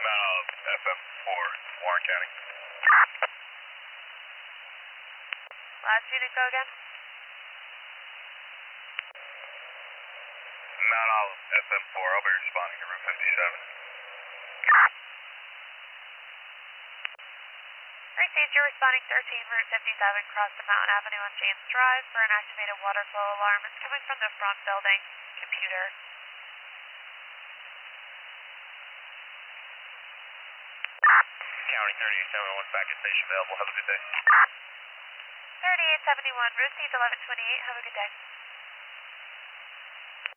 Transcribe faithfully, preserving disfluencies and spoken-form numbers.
Mount F M four, Warren County. Last unit, go again. Mount Olive, F M four, I'll be responding to Route fifty-seven. Received, you're responding thirteen, Route fifty-seven, cross the Mountain Avenue on James Drive for an activated water flow alarm. It's coming from the front building. Computer. County thirty-eight seventy-one, packet station available. Have a good day. thirty-eight seventy-one, received eleven twenty-eight. Have a good day.